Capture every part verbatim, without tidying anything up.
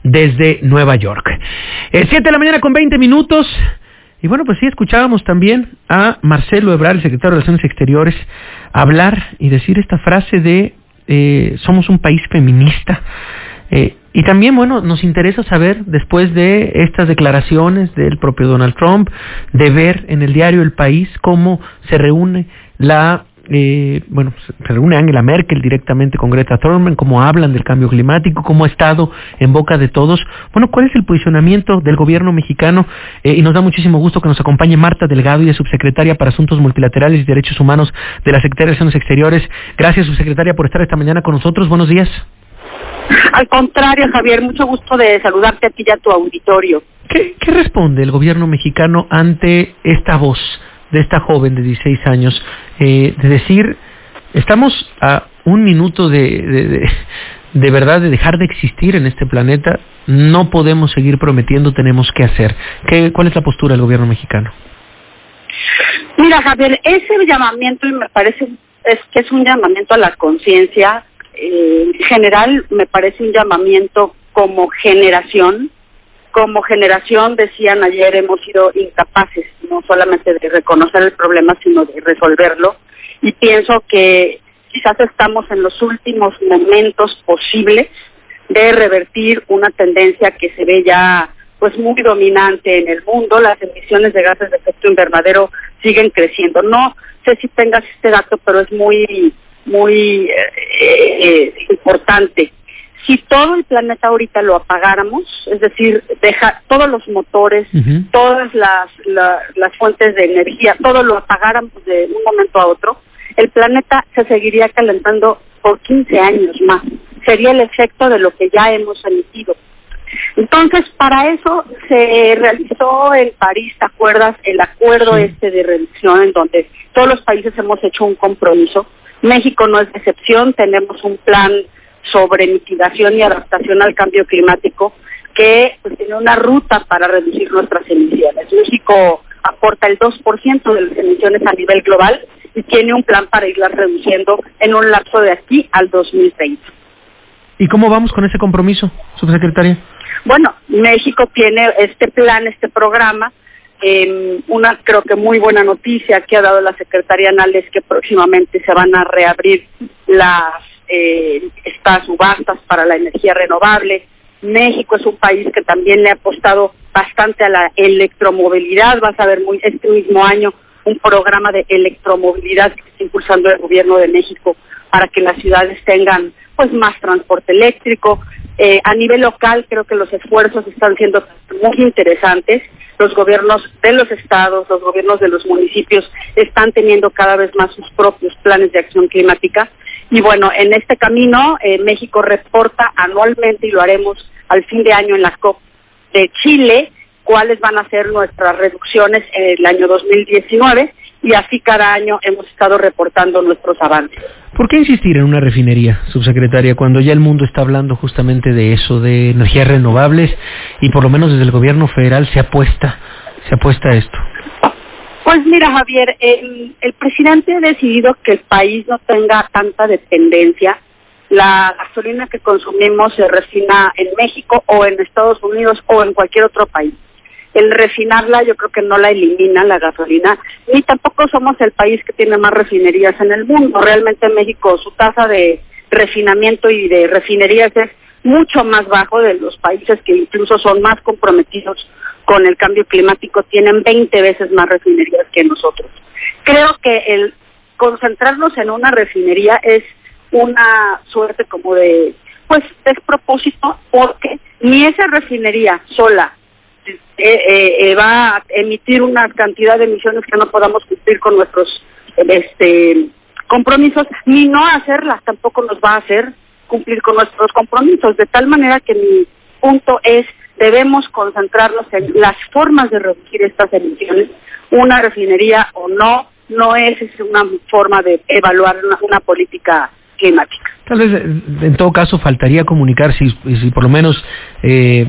desde Nueva York. Eh, siete de la mañana con veinte minutos. Y bueno, pues sí, escuchábamos también a Marcelo Ebrard, el secretario de Relaciones Exteriores, hablar y decir esta frase de eh, somos un país feminista. Eh, y también, bueno, nos interesa saber, después de estas declaraciones del propio Donald Trump, de ver en el diario El País cómo se reúne la... Eh, bueno, se reúne Angela Merkel directamente con Greta Thunberg, cómo hablan del cambio climático, cómo ha estado en boca de todos. Bueno, ¿cuál es el posicionamiento del gobierno mexicano? Eh, y nos da muchísimo gusto que nos acompañe Marta Delgado, y es subsecretaria para Asuntos Multilaterales y Derechos Humanos de la Secretaría de Relaciones Exteriores. Gracias, subsecretaria, por estar esta mañana con nosotros. Buenos días. Al contrario, Javier, mucho gusto de saludarte a ti y a tu auditorio. ¿Qué, qué responde el gobierno mexicano ante esta voz de esta joven de dieciséis años, eh, de decir, estamos a un minuto de, de, de, de verdad de dejar de existir en este planeta, no podemos seguir prometiendo, tenemos que hacer? ¿Qué, ¿Cuál es la postura del gobierno mexicano? Mira, Javier, ese llamamiento, y me parece es que es un llamamiento a la conciencia, eh, en general me parece un llamamiento como generación. Como generación, decían ayer, hemos sido incapaces no solamente de reconocer el problema, sino de resolverlo. Y pienso que quizás estamos en los últimos momentos posibles de revertir una tendencia que se ve ya pues muy dominante en el mundo. Las emisiones de gases de efecto invernadero siguen creciendo. No sé si tengas este dato, pero es muy, muy eh, eh, importante. Si todo el planeta ahorita lo apagáramos, es decir, deja todos los motores, uh-huh. todas las, la, las fuentes de energía, todo lo apagáramos de un momento a otro, el planeta se seguiría calentando por quince años más. Sería el efecto de lo que ya hemos emitido. Entonces, para eso se realizó en París, ¿te acuerdas? El acuerdo sí. este de reducción, en donde todos los países hemos hecho un compromiso. México no es excepción, tenemos un plan sobre mitigación y adaptación al cambio climático, que pues, tiene una ruta para reducir nuestras emisiones. México aporta el dos por ciento de las emisiones a nivel global y tiene un plan para irlas reduciendo en un lapso de aquí al dos mil treinta. ¿Y cómo vamos con ese compromiso, subsecretaria? Bueno, México tiene este plan, este programa. Eh, una creo que muy buena noticia que ha dado la Secretaría Anal es que próximamente se van a reabrir las Eh, estas subastas para la energía renovable. México es un país que también le ha apostado bastante a la electromovilidad. Vas a ver muy este mismo año un programa de electromovilidad que está impulsando el gobierno de México para que las ciudades tengan pues más transporte eléctrico. Eh, a nivel local creo que los esfuerzos están siendo muy interesantes. Los gobiernos de los estados, los gobiernos de los municipios están teniendo cada vez más sus propios planes de acción climática. Y bueno, en este camino eh, México reporta anualmente, y lo haremos al fin de año en la COP de Chile, cuáles van a ser nuestras reducciones en el año dos mil diecinueve, y así cada año hemos estado reportando nuestros avances. ¿Por qué insistir en una refinería, subsecretaria, cuando ya el mundo está hablando justamente de eso, de energías renovables, y por lo menos desde el gobierno federal se apuesta, se apuesta a esto? Pues mira, Javier, el, el presidente ha decidido que el país no tenga tanta dependencia. La gasolina que consumimos se refina en México o en Estados Unidos o en cualquier otro país. El refinarla yo creo que no la elimina la gasolina, ni tampoco somos el país que tiene más refinerías en el mundo. Realmente en México su tasa de refinamiento y de refinerías es mucho más bajo de los países que incluso son más comprometidos con el cambio climático, tienen veinte veces más refinerías que nosotros. Creo que el concentrarnos en una refinería es una suerte como de, pues, despropósito, porque ni esa refinería sola eh, eh, va a emitir una cantidad de emisiones que no podamos cumplir con nuestros este, compromisos, ni no hacerlas tampoco nos va a hacer cumplir con nuestros compromisos, de tal manera que mi punto es, debemos concentrarnos en las formas de reducir estas emisiones. Una refinería o no, no es, es una forma de evaluar una, una política climática. Tal vez, en todo caso, faltaría comunicar si, si por lo menos, eh,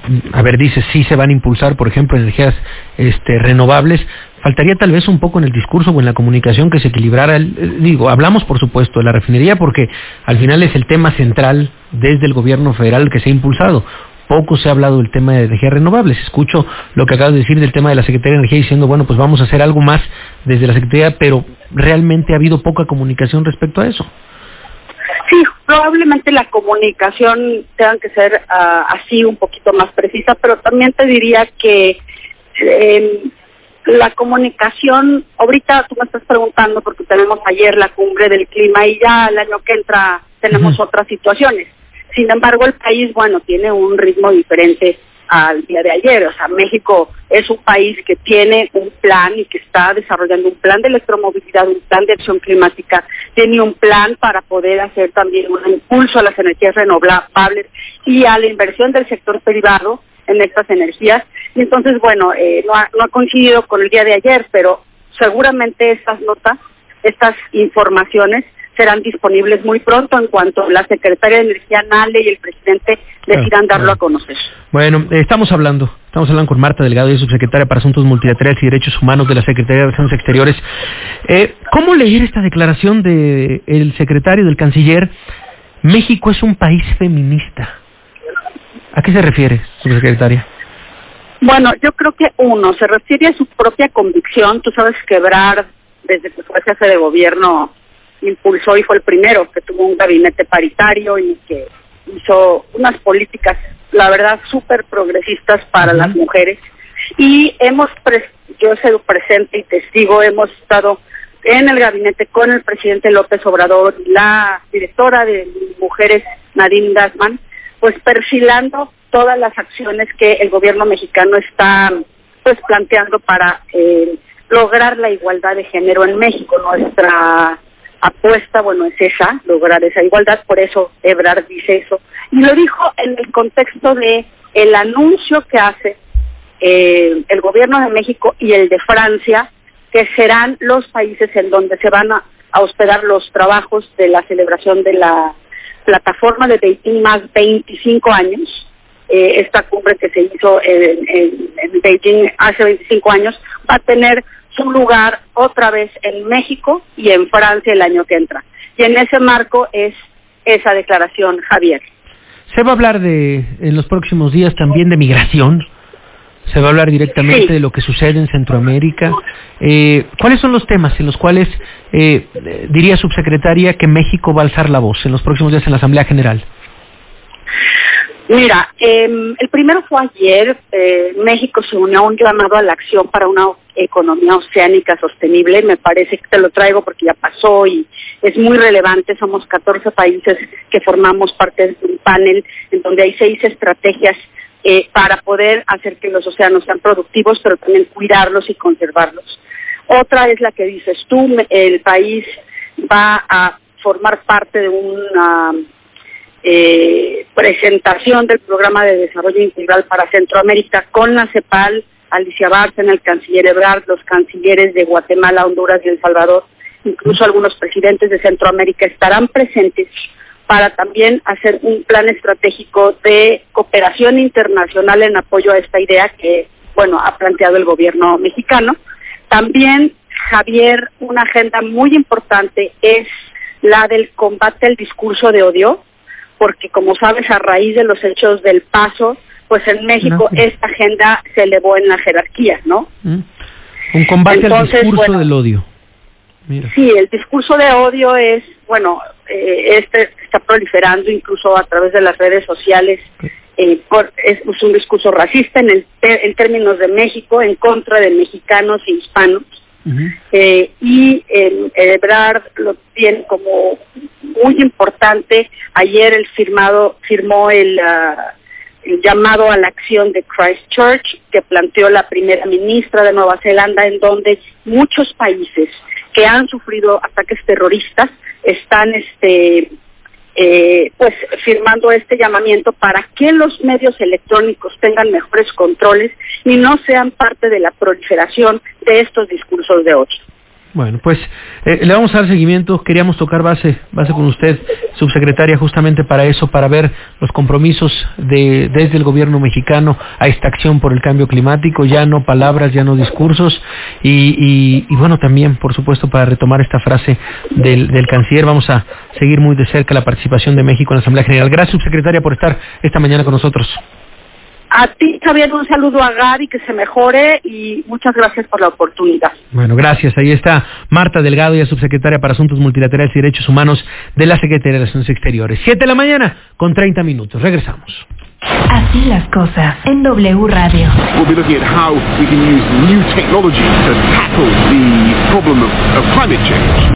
a ver, dice, sí se van a impulsar, por ejemplo, energías este, renovables. Faltaría tal vez un poco en el discurso o en la comunicación que se equilibrara. El, digo, hablamos, por supuesto, de la refinería porque al final es el tema central desde el gobierno federal que se ha impulsado. poco se ha hablado del tema de energías renovables. Escucho lo que acabas de decir del tema de la Secretaría de Energía diciendo, bueno, pues vamos a hacer algo más desde la Secretaría, pero realmente ha habido poca comunicación respecto a eso. Sí, probablemente la comunicación tenga que ser uh, así un poquito más precisa, pero también te diría que eh, la comunicación, ahorita tú me estás preguntando porque tenemos ayer la cumbre del clima y ya el año que entra tenemos uh-huh. otras situaciones. Sin embargo, el país, bueno, tiene un ritmo diferente al día de ayer. O sea, México es un país que tiene un plan y que está desarrollando un plan de electromovilidad, un plan de acción climática, tiene un plan para poder hacer también un impulso a las energías renovables y a la inversión del sector privado en estas energías. Y entonces, bueno, eh, no, ha, no ha coincidido con el día de ayer, pero seguramente estas notas, estas informaciones serán disponibles muy pronto en cuanto la Secretaria de Energía, Nale, y el presidente decidan darlo claro. a conocer. Bueno, eh, estamos hablando, estamos hablando con Marta Delgado, ella es subsecretaria para Asuntos Multilaterales y Derechos Humanos de la Secretaría de Relaciones Exteriores. Eh, ¿Cómo leer esta declaración del secretario, del canciller? México es un país feminista. ¿A qué se refiere, subsecretaria? Bueno, yo creo que uno, se refiere a su propia convicción. Tú sabes que Ebrard, desde que fue jefe de gobierno, impulsó y fue el primero que tuvo un gabinete paritario y que hizo unas políticas, la verdad, súper progresistas para uh-huh. las mujeres. Y hemos, pres- yo he sido presente y testigo, hemos estado en el gabinete con el presidente López Obrador, la directora de Mujeres, Nadine Gassman, pues perfilando todas las acciones que el gobierno mexicano está pues planteando para eh, lograr la igualdad de género en México. Nuestra apuesta, bueno, es esa, lograr esa igualdad, por eso Ebrard dice eso. Y lo dijo en el contexto de el anuncio que hace eh, el gobierno de México y el de Francia, que serán los países en donde se van a, a hospedar los trabajos de la celebración de la plataforma de Beijing más veinticinco años. Eh, esta cumbre que se hizo en, en, en Beijing hace veinticinco años va a tener su lugar otra vez en México y en Francia el año que entra. Y en ese marco es esa declaración, Javier. Se va a hablar de, en los próximos días también de migración. Se va a hablar directamente sí. de lo que sucede en Centroamérica. Eh, ¿Cuáles son los temas en los cuales eh, diría subsecretaria que México va a alzar la voz en los próximos días en la Asamblea General? Mira, eh, el primero fue ayer. eh, México se unió a un llamado a la acción para una economía oceánica sostenible. Me parece que te lo traigo porque ya pasó y es muy relevante. Somos catorce países que formamos parte de un panel en donde hay seis estrategias eh, para poder hacer que los océanos sean productivos, pero también cuidarlos y conservarlos. Otra es la que dices tú, el país va a formar parte de una Eh, presentación del Programa de Desarrollo Integral para Centroamérica con la CEPAL, Alicia Bárcena, el canciller Ebrard, los cancilleres de Guatemala, Honduras y El Salvador, incluso algunos presidentes de Centroamérica estarán presentes para también hacer un plan estratégico de cooperación internacional en apoyo a esta idea que, bueno, ha planteado el gobierno mexicano. También, Javier, una agenda muy importante es la del combate al discurso de odio, porque como sabes, a raíz de los hechos del Paso, pues en México no. esta agenda se elevó en la jerarquía, ¿no? Mm. Un combate Entonces, al discurso bueno, del odio. Mira. Sí, el discurso de odio es, bueno, eh, este está proliferando incluso a través de las redes sociales. Okay. Eh, por, es, es un discurso racista en, el, en términos de México, en contra de mexicanos e hispanos. Uh-huh. Eh, y eh, Ebrard lo tiene como muy importante. Ayer el firmado firmó el, uh, el llamado a la acción de Christchurch que planteó la primera ministra de Nueva Zelanda, en donde muchos países que han sufrido ataques terroristas están este eh, pues firmando este llamamiento para que los medios electrónicos tengan mejores controles y no sean parte de la proliferación de estos discursos de odio. Bueno, pues eh, le vamos a dar seguimiento. Queríamos tocar base base con usted, subsecretaria, justamente para eso, para ver los compromisos de desde el gobierno mexicano a esta acción por el cambio climático, ya no palabras, ya no discursos, y, y, y bueno, también, por supuesto, para retomar esta frase del, del canciller, vamos a seguir muy de cerca la participación de México en la Asamblea General. Gracias, subsecretaria, por estar esta mañana con nosotros. A ti, Javier, un saludo a Gary, que se mejore y muchas gracias por la oportunidad. Bueno, gracias. Ahí está Marta Delgado, ya subsecretaria para Asuntos Multilaterales y Derechos Humanos de la Secretaría de Relaciones Exteriores. Siete de la mañana con treinta minutos. Regresamos. Así las cosas en W Radio. We'll be looking at how we can use new technology to tackle the problem of, of climate change.